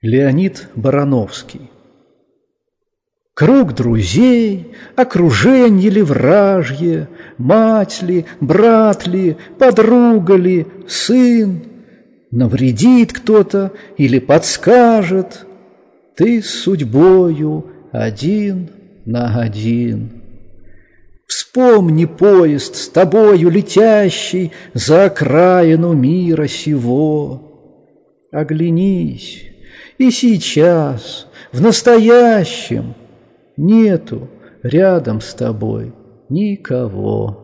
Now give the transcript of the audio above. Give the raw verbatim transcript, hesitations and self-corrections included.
Леонид Барановский. Круг друзей, окруженье ли вражье, мать ли, брат ли, подруга ли, сын. Навредит кто-то или подскажет, ты с судьбою один на один. Вспомни поезд с тобою летящий за окраину мира сего. Оглянись, и сейчас, в настоящем, нету рядом с тобой никого.